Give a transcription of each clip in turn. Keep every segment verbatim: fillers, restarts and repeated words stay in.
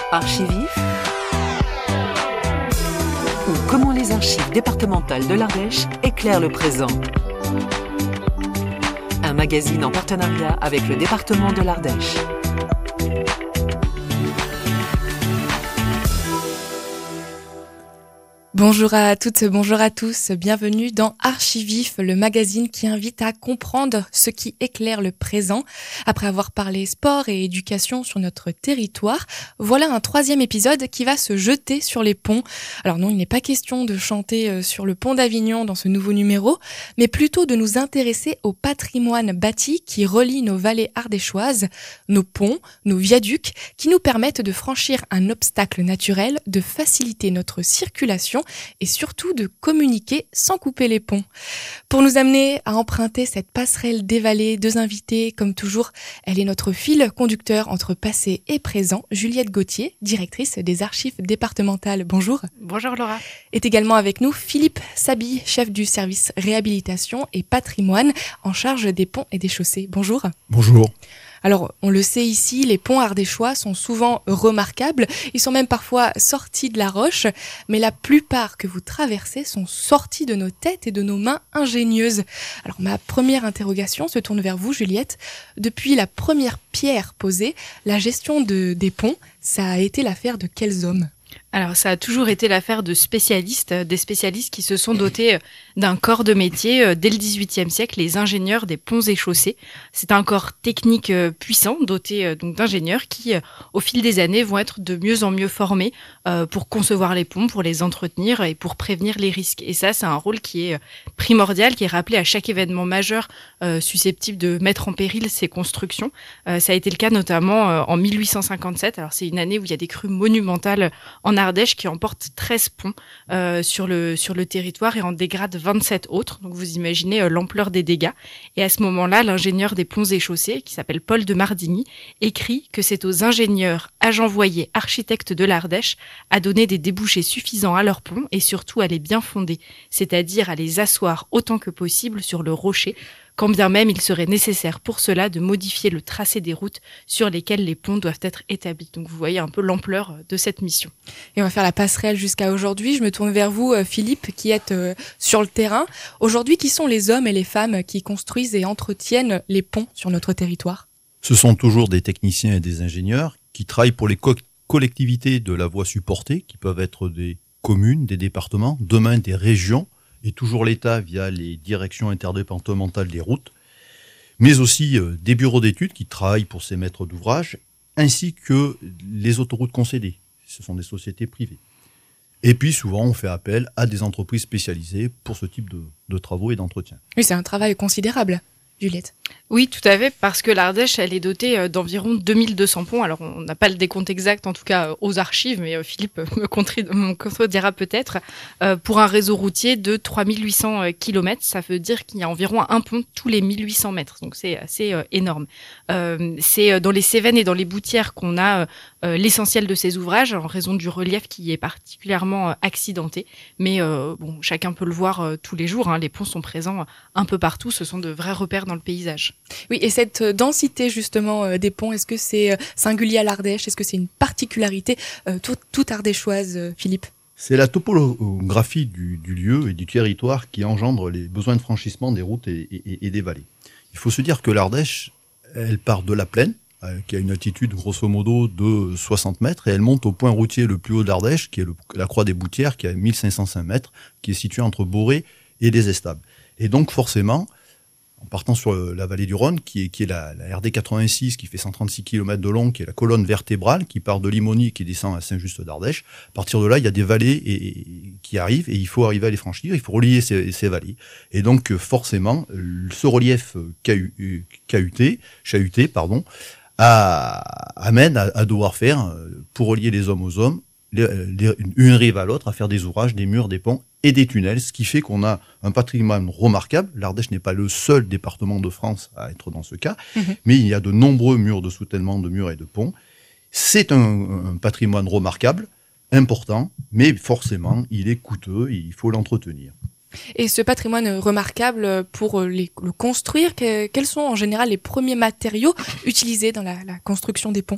Archivif ou comment les archives départementales de l'Ardèche éclairent le présent. Un magazine en partenariat avec le département de l'Ardèche. Bonjour à toutes, bonjour à tous, bienvenue dans Archivif, le magazine qui invite à comprendre ce qui éclaire le présent. Après avoir parlé sport et éducation sur notre territoire, voilà un troisième épisode qui va se jeter sur les ponts. Alors non, il n'est pas question de chanter sur le pont d'Avignon dans ce nouveau numéro, mais plutôt de nous intéresser au patrimoine bâti qui relie nos vallées ardéchoises, nos ponts, nos viaducs, qui nous permettent de franchir un obstacle naturel, de faciliter notre circulation et surtout de communiquer sans couper les ponts. Pour nous amener à emprunter cette passerelle des vallées, deux invités, comme toujours, elle est notre fil conducteur entre passé et présent, Juliette Gauthier, directrice des archives départementales. Bonjour. Bonjour Laura. Est également avec nous Philippe Sabi, chef du service réhabilitation et patrimoine en charge des ponts et des chaussées. Bonjour. Bonjour. Alors, on le sait ici, les ponts ardéchois sont souvent remarquables. Ils sont même parfois sortis de la roche. Mais la plupart que vous traversez sont sortis de nos têtes et de nos mains ingénieuses. Alors, ma première interrogation se tourne vers vous, Juliette. Depuis la première pierre posée, la gestion de, des ponts, ça a été l'affaire de quels hommes ? Alors, ça a toujours été l'affaire de spécialistes, des spécialistes qui se sont dotés d'un corps de métier dès le dix-huitième siècle, les ingénieurs des ponts et chaussées. C'est un corps technique puissant, doté donc d'ingénieurs qui, au fil des années, vont être de mieux en mieux formés pour concevoir les ponts, pour les entretenir et pour prévenir les risques. Et ça, c'est un rôle qui est primordial, qui est rappelé à chaque événement majeur susceptible de mettre en péril ces constructions. Ça a été le cas notamment en mille huit cent cinquante-sept. Alors, c'est une année où il y a des crues monumentales en Ardèche qui emporte treize ponts euh, sur le sur le territoire et en dégrade vingt-sept autres. Donc vous imaginez euh, l'ampleur des dégâts. Et à ce moment-là, l'ingénieur des ponts et chaussées, qui s'appelle Paul de Mardigny, écrit que c'est aux ingénieurs, agents voyers, architectes de l'Ardèche à donner des débouchés suffisants à leurs ponts et surtout à les bien fonder, c'est-à-dire à les asseoir autant que possible sur le rocher, quand bien même il serait nécessaire pour cela de modifier le tracé des routes sur lesquelles les ponts doivent être établis. Donc vous voyez un peu l'ampleur de cette mission. Et on va faire la passerelle jusqu'à aujourd'hui. Je me tourne vers vous, Philippe, qui êtes euh, sur le terrain. Aujourd'hui, qui sont les hommes et les femmes qui construisent et entretiennent les ponts sur notre territoire ? Ce sont toujours des techniciens et des ingénieurs qui travaillent pour les co- collectivités de la voie supportée, qui peuvent être des communes, des départements, demain des régions, et toujours l'État via les directions interdépartementales des routes, mais aussi euh, des bureaux d'études qui travaillent pour ces maîtres d'ouvrage, ainsi que les autoroutes concédées. Ce sont des sociétés privées. Et puis souvent, on fait appel à des entreprises spécialisées pour ce type de, de travaux et d'entretien. Oui, c'est un travail considérable, Juliette. Oui, tout à fait, parce que l'Ardèche, elle est dotée d'environ deux mille deux cents ponts. Alors, on n'a pas le décompte exact, en tout cas, aux archives, mais Philippe me contredira peut-être. Euh, pour un réseau routier de trois mille huit cents kilomètres, ça veut dire qu'il y a environ un pont tous les mille huit cents mètres. Donc, c'est assez euh, énorme. Euh, c'est dans les Cévennes et dans les Boutières qu'on a euh, l'essentiel de ces ouvrages, en raison du relief qui est particulièrement euh, accidenté. Mais euh, bon, chacun peut le voir euh, tous les jours. Hein, les ponts sont présents un peu partout. Ce sont de vrais repères dans le paysage. Oui, et cette densité justement euh, des ponts, est-ce que c'est euh, singulier à l'Ardèche ? Est-ce que c'est une particularité euh, toute, toute ardéchoise, euh, Philippe ? C'est la topographie du, du lieu et du territoire qui engendre les besoins de franchissement des routes et, et, et des vallées. Il faut se dire que l'Ardèche, elle part de la plaine, euh, qui a une altitude grosso modo de soixante mètres, et elle monte au point routier le plus haut d'Ardèche, qui est le, la Croix des Boutières, qui a mille cinq cent cinq mètres, qui est situé entre Boré et les Estables. Et donc forcément, en partant sur la vallée du Rhône, qui est, qui est la, la R D quatre-vingt-six, qui fait cent trente-six kilomètres de long, qui est la colonne vertébrale, qui part de Limony, qui descend à Saint-Just d'Ardèche. À partir de là, il y a des vallées et, et, qui arrivent, et il faut arriver à les franchir, il faut relier ces, ces vallées. Et donc, forcément, ce relief cahuté, chahuté, pardon, à, amène à, à devoir faire, pour relier les hommes aux hommes, les, les, une rive à l'autre, à faire des ouvrages, des murs, des ponts et des tunnels, ce qui fait qu'on a un patrimoine remarquable. L'Ardèche n'est pas le seul département de France à être dans ce cas, mmh. mais il y a de nombreux murs de soutènement, de murs et de ponts. C'est un, un patrimoine remarquable, important, mais forcément, il est coûteux et il faut l'entretenir. Et ce patrimoine remarquable, pour les, le construire, que, quels sont en général les premiers matériaux utilisés dans la, la construction des ponts ?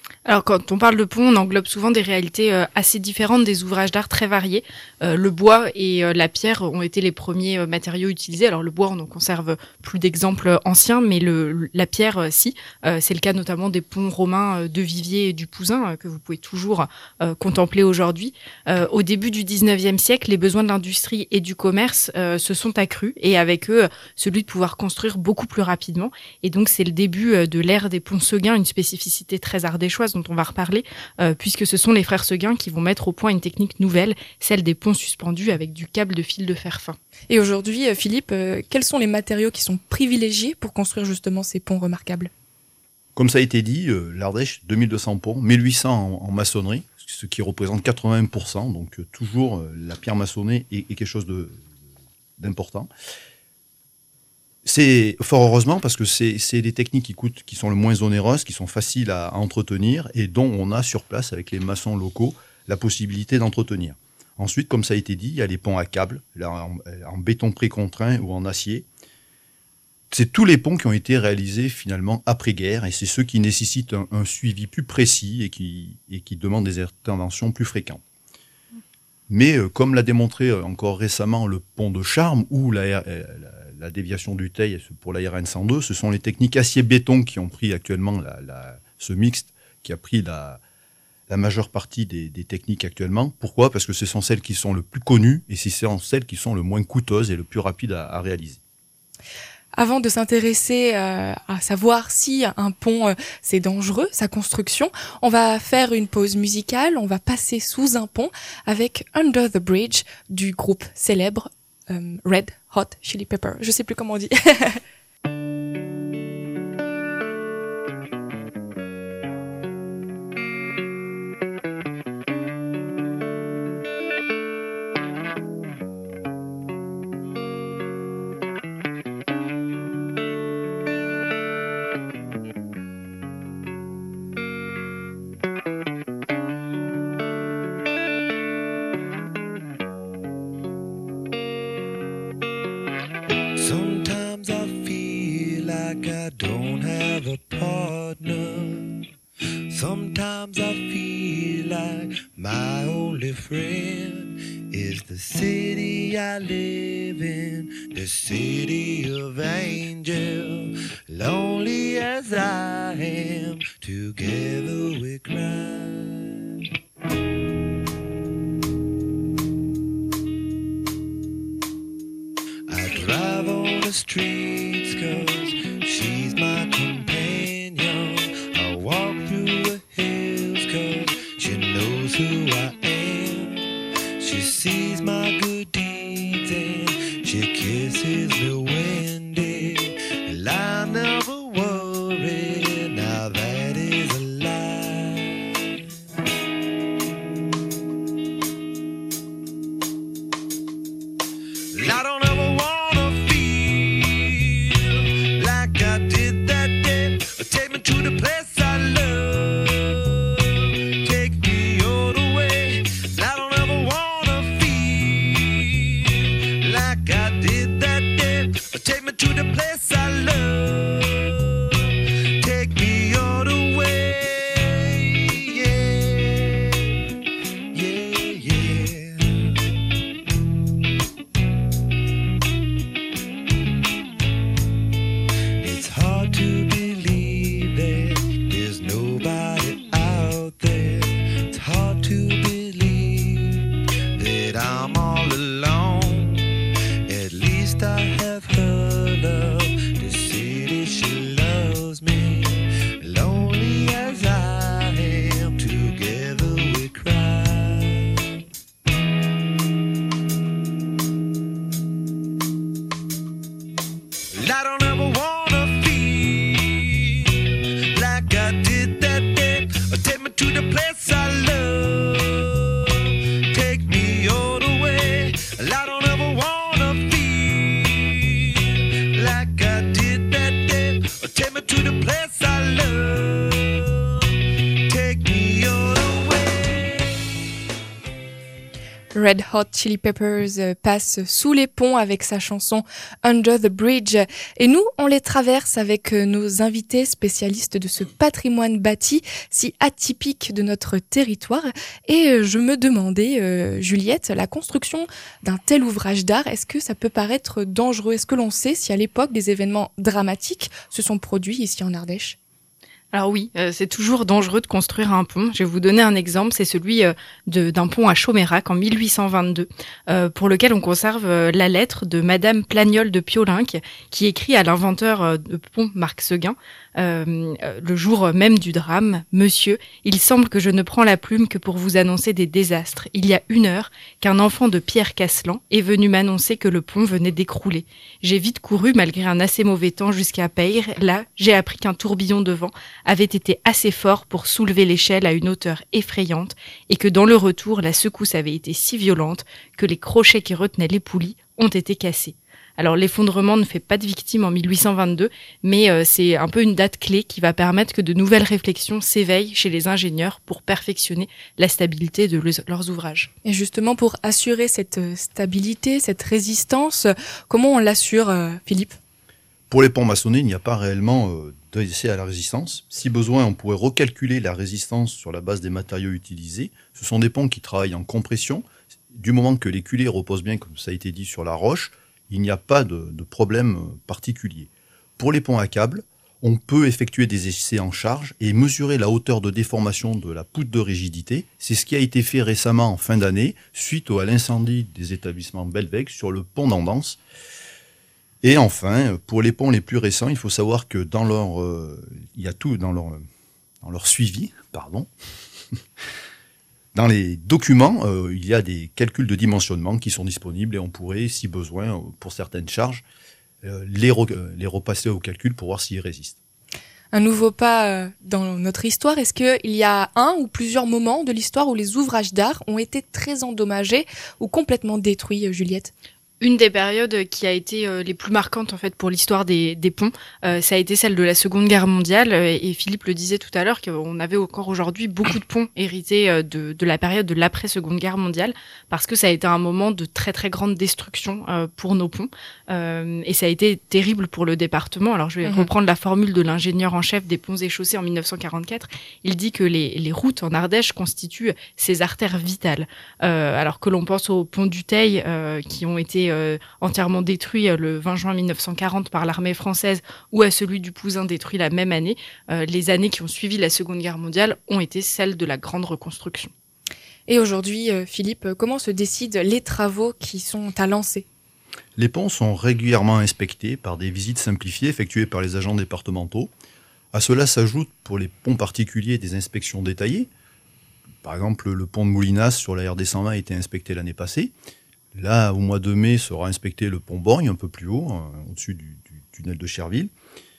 Alors, quand on parle de pont, on englobe souvent des réalités euh, assez différentes, des ouvrages d'art très variés. Euh, le bois et euh, la pierre ont été les premiers euh, matériaux utilisés. Alors, le bois, on en conserve plus d'exemples anciens, mais le, la pierre, euh, si. Euh, c'est le cas notamment des ponts romains euh, de Viviers et du Pouzin, euh, que vous pouvez toujours euh, contempler aujourd'hui. Euh, au début du dix-neuvième siècle, les besoins de l'industrie et du commerce euh, se sont accrus, et avec eux, celui de pouvoir construire beaucoup plus rapidement. Et donc, c'est le début euh, de l'ère des ponts Seguin, une spécificité très ardéchoise dont on va reparler, euh, puisque ce sont les frères Seguin qui vont mettre au point une technique nouvelle, celle des ponts suspendus avec du câble de fil de fer fin. Et aujourd'hui, Philippe, euh, quels sont les matériaux qui sont privilégiés pour construire justement ces ponts remarquables ? Comme ça a été dit, euh, l'Ardèche, deux mille deux cents ponts, mille huit cents en, en maçonnerie, ce qui représente quatre-vingts pour cent, donc euh, toujours euh, la pierre maçonnée est, est quelque chose de, d'important. C'est fort heureusement parce que c'est, c'est des techniques qui coûtent, qui sont le moins onéreuses, qui sont faciles à, à entretenir et dont on a sur place avec les maçons locaux la possibilité d'entretenir. Ensuite, comme ça a été dit, il y a les ponts à câble, là, en, en béton précontraint ou en acier. C'est tous les ponts qui ont été réalisés finalement après-guerre et c'est ceux qui nécessitent un, un suivi plus précis et qui, et qui demandent des interventions plus fréquentes. Mais euh, comme l'a démontré euh, encore récemment le pont de Charmes ou la, la, la déviation du Teil pour la R N cent deux, ce sont les techniques acier-béton qui ont pris actuellement la, la, ce mixte, qui a pris la, la majeure partie des, des techniques actuellement. Pourquoi ? Parce que ce sont celles qui sont le plus connues et ce sont celles qui sont le moins coûteuses et le plus rapides à, à réaliser. Avant de s'intéresser euh, à savoir si un pont euh, c'est dangereux, sa construction, on va faire une pause musicale, on va passer sous un pont avec Under the Bridge du groupe célèbre euh, Red Hot Chili Pepper. Je sais plus comment on dit. Sometimes I feel like I don't have a partner. Sometimes I feel like my only friend is the city I live in, the city of angels. Lonely as I am, together we cry. Drive on the streets cause she's my companion. I walk through the hills cause she knows who I am. She sees my good deeds and she kisses me windy. And I never worry, now that is a lie. I don't ever want to the place I love, take me all the way. I don't ever wanna feel like I did that day. Take me to the place I love, take me all the way. Yeah, yeah, yeah. It's hard to believe there's nobody out there. It's hard to believe that I'm all alone. At least I have her love to see that she loves me. Lonely as I am, together we cry. I don't ever wanna feel like I did that day. Take me to the place I love, take me all the way. Red Hot Chili Peppers euh, passe sous les ponts avec sa chanson Under the Bridge. Et nous, on les traverse avec euh, nos invités spécialistes de ce patrimoine bâti si atypique de notre territoire. Et euh, je me demandais, euh, Juliette, la construction d'un tel ouvrage d'art, est-ce que ça peut paraître dangereux? Est-ce que l'on sait si à l'époque des événements dramatiques se sont produits ici en Ardèche? Alors oui, euh, c'est toujours dangereux de construire un pont. Je vais vous donner un exemple, c'est celui euh, de, d'un pont à Chaumérac en mille huit cent vingt-deux, euh, pour lequel on conserve euh, la lettre de Madame Plagnol de Piolinck, qui écrit à l'inventeur euh, de pont Marc Seguin, euh, euh, le jour même du drame: « Monsieur, il semble que je ne prends la plume que pour vous annoncer des désastres. Il y a une heure qu'un enfant de Pierre Casselan est venu m'annoncer que le pont venait d'écrouler. J'ai vite couru malgré un assez mauvais temps jusqu'à Peyre. Là, j'ai appris qu'un tourbillon de vent avait été assez fort pour soulever l'échelle à une hauteur effrayante et que dans le retour, la secousse avait été si violente que les crochets qui retenaient les poulies ont été cassés. » Alors l'effondrement ne fait pas de victimes en mille huit cent vingt-deux, mais euh, c'est un peu une date clé qui va permettre que de nouvelles réflexions s'éveillent chez les ingénieurs pour perfectionner la stabilité de le- leurs ouvrages. Et justement, pour assurer cette stabilité, cette résistance, comment on l'assure, euh, Philippe? Pour les ponts maçonnés, il n'y a pas réellement euh, d'essai à la résistance. Si besoin, on pourrait recalculer la résistance sur la base des matériaux utilisés. Ce sont des ponts qui travaillent en compression. Du moment que les culées reposent bien, comme ça a été dit, sur la roche, il n'y a pas de, de problème particulier. Pour les ponts à câble, on peut effectuer des essais en charge et mesurer la hauteur de déformation de la poutre de rigidité. C'est ce qui a été fait récemment en fin d'année, suite à l'incendie des établissements Belvec sur le pont d'Andance. Et enfin, pour les ponts les plus récents, il faut savoir que dans leur, euh, il y a tout dans leur, dans leur suivi, pardon. Dans les documents, euh, il y a des calculs de dimensionnement qui sont disponibles et on pourrait, si besoin, pour certaines charges, euh, les, re- les repasser au calcul pour voir s'ils résistent. Un nouveau pas euh, dans notre histoire. Est-ce qu'il y a un ou plusieurs moments de l'histoire où les ouvrages d'art ont été très endommagés ou complètement détruits, Juliette? Une des périodes qui a été euh, les plus marquantes en fait pour l'histoire des, des ponts, euh, ça a été celle de la Seconde Guerre mondiale. Euh, et Philippe le disait tout à l'heure qu'on avait encore aujourd'hui beaucoup de ponts hérités euh, de, de la période de l'après-Seconde Guerre mondiale, parce que ça a été un moment de très très grande destruction euh, pour nos ponts. Euh, et ça a été terrible pour le département. Alors je vais Mmh. reprendre la formule de l'ingénieur en chef des ponts et chaussées en mille neuf cent quarante-quatre. Il dit que les, les routes en Ardèche constituent ces artères vitales. Euh, alors que l'on pense aux ponts du Teil euh, qui ont été Euh, entièrement détruit euh, le vingt juin mille neuf cent quarante par l'armée française, ou à celui du Pouzin détruit la même année, euh, les années qui ont suivi la Seconde Guerre mondiale ont été celles de la grande reconstruction. Et aujourd'hui, euh, Philippe, comment se décident les travaux qui sont à lancer? Les ponts sont régulièrement inspectés par des visites simplifiées effectuées par les agents départementaux. À cela s'ajoutent pour les ponts particuliers des inspections détaillées. Par exemple, le pont de Moulinas sur la R D cent vingt a été inspecté l'année passée. Là, au mois de mai, sera inspecté le pont Borgne, un peu plus haut, euh, au-dessus du, du tunnel de Cherville.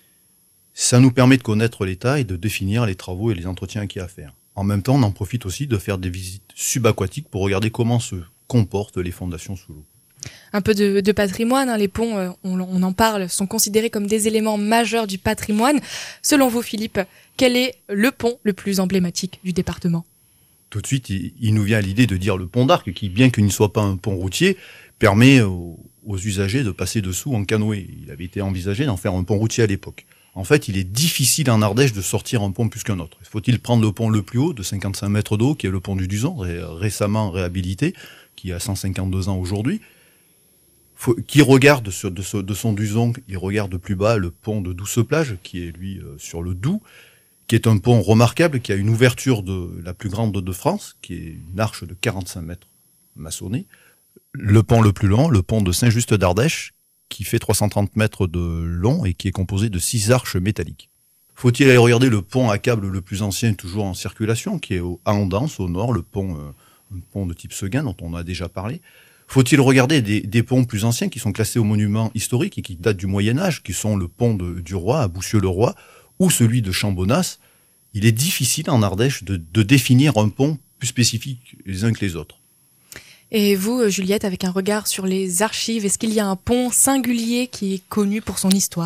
Ça nous permet de connaître l'état et de définir les travaux et les entretiens qu'il y a à faire. En même temps, on en profite aussi de faire des visites subaquatiques pour regarder comment se comportent les fondations sous l'eau. Un peu de, de patrimoine, hein, les ponts, euh, on, on en parle, sont considérés comme des éléments majeurs du patrimoine. Selon vous, Philippe, quel est le pont le plus emblématique du département? Tout de suite, il, il nous vient à l'idée de dire le pont d'Arc, qui, bien qu'il ne soit pas un pont routier, permet aux, aux usagers de passer dessous en canoë. Il avait été envisagé d'en faire un pont routier à l'époque. En fait, il est difficile en Ardèche de sortir un pont plus qu'un autre. Faut-il prendre le pont le plus haut, de cinquante-cinq mètres d'eau, qui est le pont du Duzan, ré, récemment réhabilité, qui a cent cinquante-deux ans aujourd'hui, Faut, qui regarde sur, de, ce, de son Duzan, il regarde plus bas le pont de Douce-Plage, qui est lui euh, sur le Doubs, qui est un pont remarquable, qui a une ouverture de la plus grande de France, qui est une arche de quarante-cinq mètres maçonnée. Le pont le plus long, le pont de Saint-Just d'Ardèche, qui fait trois cent trente mètres de long et qui est composé de six arches métalliques. Faut-il aller regarder le pont à câble le plus ancien, toujours en circulation, qui est au, à Andance, au nord, le pont, euh, un pont de type Seguin, dont on a déjà parlé. Faut-il regarder des, des ponts plus anciens qui sont classés au monument historique et qui datent du Moyen-Âge, qui sont le pont de, du Roi, à Boussieux-le-Roi, ou celui de Chambonnas. Il est difficile en Ardèche de, de définir un pont plus spécifique les uns que les autres. Et vous, Juliette, avec un regard sur les archives, est-ce qu'il y a un pont singulier qui est connu pour son histoire?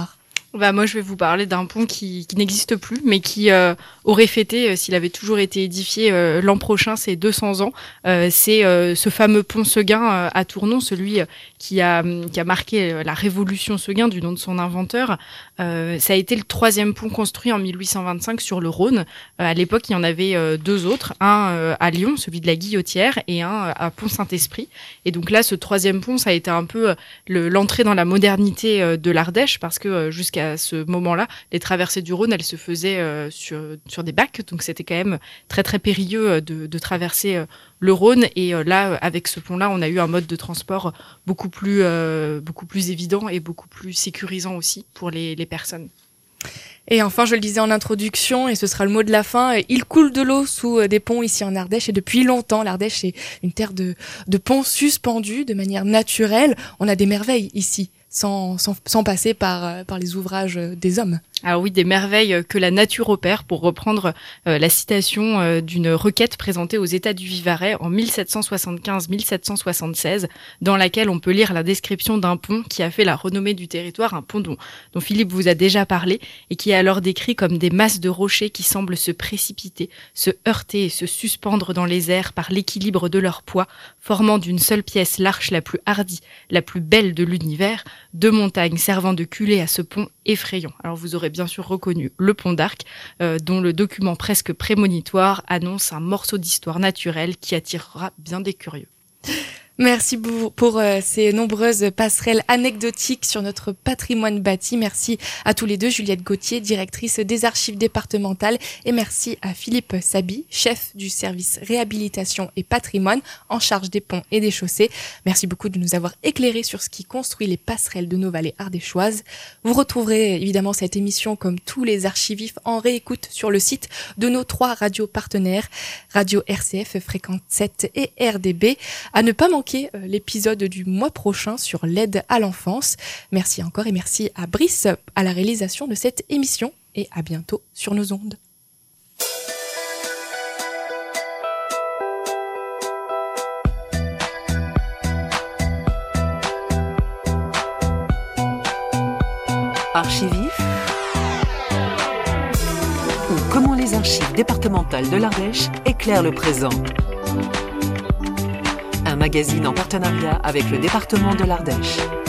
Bah moi je vais vous parler d'un pont qui, qui n'existe plus, mais qui euh, aurait fêté, euh, s'il avait toujours été édifié euh, l'an prochain, ses deux cents ans. Euh, c'est euh, ce fameux pont Seguin euh, à Tournon, celui euh, qui a qui a marqué euh, la révolution Seguin du nom de son inventeur. Euh, ça a été le troisième pont construit en mille huit cent vingt-cinq sur le Rhône. Euh, à l'époque, il y en avait euh, deux autres, un euh, à Lyon, celui de la Guillotière, et un euh, à Pont-Saint-Esprit. Et donc là, ce troisième pont, ça a été un peu euh, le, l'entrée dans la modernité euh, de l'Ardèche, parce que euh, jusqu'à à ce moment-là, les traversées du Rhône, elles se faisaient euh, sur sur des bacs, donc c'était quand même très très périlleux de, de traverser euh, le Rhône. Et euh, là, avec ce pont-là, on a eu un mode de transport beaucoup plus euh, beaucoup plus évident et beaucoup plus sécurisant aussi pour les les personnes. Et enfin, je le disais en introduction, et ce sera le mot de la fin, il coule de l'eau sous des ponts ici en Ardèche, et depuis longtemps, l'Ardèche est une terre de, de ponts suspendus de manière naturelle. On a des merveilles ici, sans, sans, sans passer par, par les ouvrages des hommes. Alors oui, des merveilles que la nature opère, pour reprendre euh, la citation euh, d'une requête présentée aux États du Vivarais en mille sept cent soixante-quinze mille sept cent soixante-seize, dans laquelle on peut lire la description d'un pont qui a fait la renommée du territoire, un pont dont, dont Philippe vous a déjà parlé, et qui est alors décrit comme des masses de rochers qui semblent se précipiter, se heurter et se suspendre dans les airs par l'équilibre de leur poids, formant d'une seule pièce l'arche la plus hardie, la plus belle de l'univers, deux montagnes servant de culée à ce pont effrayant. Alors vous aurez bien sûr reconnu le pont d'Arc, euh, dont le document presque prémonitoire annonce un morceau d'histoire naturelle qui attirera bien des curieux. Merci pour, pour euh, ces nombreuses passerelles anecdotiques sur notre patrimoine bâti. Merci à tous les deux, Juliette Gauthier, directrice des archives départementales, et merci à Philippe Saby, chef du service réhabilitation et patrimoine en charge des ponts et des chaussées. Merci beaucoup de nous avoir éclairés sur ce qui construit les passerelles de nos vallées ardéchoises. Vous retrouverez évidemment cette émission, comme tous les archivifs, en réécoute sur le site de nos trois radios partenaires, Radio R C F, Fréquence sept et R D B. À ne pas manquer l'épisode du mois prochain sur l'aide à l'enfance. Merci encore, et merci à Brice à la réalisation de cette émission, et à bientôt sur nos ondes. Archivif, ou comment les archives départementales de l'Ardèche éclairent le présent. Un magazine en partenariat avec le département de l'Ardèche.